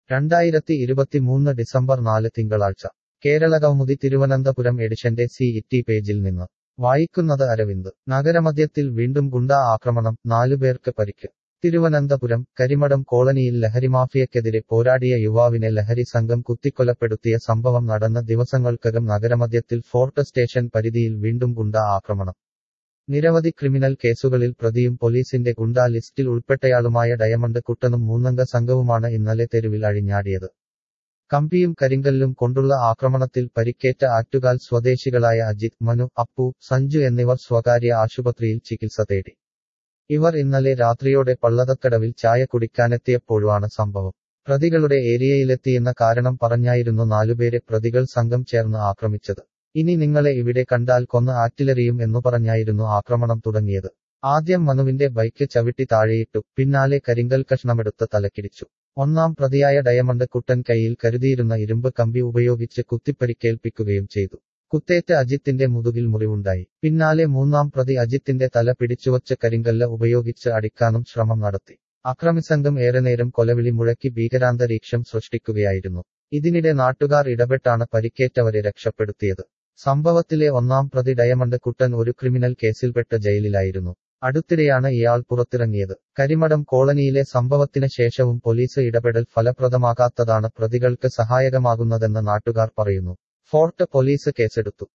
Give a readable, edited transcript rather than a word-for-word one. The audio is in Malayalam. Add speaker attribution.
Speaker 1: 2023 ഡിസംബർ 4 തിങ്കളാഴ്ച കേരളകൗമുദി തിരുവനന്തപുരം എഡിഷന്റെ CET പേജിൽ നിന്ന് വായിക്കുന്നത് അരവിന്ദ്. നഗരമധ്യത്തിൽ വീണ്ടും ഗുണ്ടാ ആക്രമണം, 4 പേർക്ക് പരിക്ക്. തിരുവനന്തപുരം കരിമഠം കോളനിയിൽ ലഹരിമാഫിയക്കെതിരെ പോരാടിയ യുവാവിനെ ലഹരി സംഘം കുത്തിക്കൊലപ്പെടുത്തിയ സംഭവം നടന്ന ദിവസങ്ങൾക്കകം നഗരമധ്യത്തിൽ ഫോർട്ട് സ്റ്റേഷൻ പരിധിയിൽ വീണ്ടും ഗുണ്ടാ ആക്രമണം. നിരവധി ക്രിമിനൽ കേസുകളിൽ പ്രതിയും പോലീസിന്റെ ഗുണ്ടാ ലിസ്റ്റിൽ ഉൾപ്പെട്ടയാളുമായ ഡയമണ്ട് കുട്ടനും 3 സംഘവുമാണ് ഇന്നലെ തെരുവിൽ അഴിഞ്ഞാടിയത്. കമ്പിയും കരിങ്കല്ലും കൊണ്ടുള്ള ആക്രമണത്തിൽ പരിക്കേറ്റ ആറ്റുകാൽ സ്വദേശികളായ അജിത്, മനു, അപ്പു, സഞ്ജു എന്നിവർ സ്വകാര്യ ആശുപത്രിയിൽ ചികിത്സ തേടി. ഇവർ ഇന്നലെ രാത്രിയോടെ പള്ളതക്കടവിൽ ചായ കുടിക്കാനെത്തിയപ്പോഴാണ് സംഭവം. പ്രതികളുടെ ഏരിയയിലെത്തിയെന്ന കാരണം പറഞ്ഞായിരുന്നു 4 പേരെ പ്രതികൾ സംഘം ചേർന്ന് ആക്രമിച്ചത്. ഇനി നിങ്ങളെ ഇവിടെ കണ്ടാൽ കൊന്ന് ആറ്റിലെറിയും എന്നു പറഞ്ഞായിരുന്നു ആക്രമണം തുടങ്ങിയത്. ആദ്യം മനുവിന്റെ ബൈക്ക് ചവിട്ടി താഴെയിട്ടു, പിന്നാലെ കരിങ്കൽ കഷ്ണമെടുത്ത് തലക്കിടിച്ചു. 1-ാം പ്രതിയായ ഡയമണ്ട് കുട്ടൻ കൈയിൽ കരുതിയിരുന്ന ഇരുമ്പ് കമ്പി ഉപയോഗിച്ച് കുത്തിപ്പരിക്കേൽപ്പിക്കുകയും ചെയ്തു. കുത്തേറ്റ അജിത്തിന്റെ മുതുകിൽ മുറിവുണ്ടായി. പിന്നാലെ 3-ാം പ്രതി അജിത്തിന്റെ തല പിടിച്ചുവച്ച് കരിങ്കല്ല് ഉപയോഗിച്ച് അടിക്കാനും ശ്രമം നടത്തി. അക്രമിസംഘം ഏറെനേരം കൊലവിളി മുഴക്കി ഭീകരാന്തരീക്ഷം സൃഷ്ടിക്കുകയായിരുന്നു. ഇതിനിടെ നാട്ടുകാർ ഇടപെട്ടാണ് പരിക്കേറ്റവരെ രക്ഷപ്പെടുത്തിയത്. സംഭവത്തിലെ 1-ാം പ്രതി ഡയമണ്ട് കുട്ടൻ ഒരു ക്രിമിനൽ കേസിൽപ്പെട്ട് ജയിലിലായിരുന്നു. അടുത്തിടെയാണ് ഇയാൾ പുറത്തിറങ്ങിയത്. കരിമഠം കോളനിയിലെ സംഭവത്തിന് ശേഷവും പോലീസ് ഇടപെടൽ ഫലപ്രദമാകാത്തതാണ് പ്രതികൾക്ക് സഹായകമാകുന്നതെന്ന് നാട്ടുകാർ പറയുന്നു. ഫോർട്ട് പോലീസ് കേസെടുത്തു.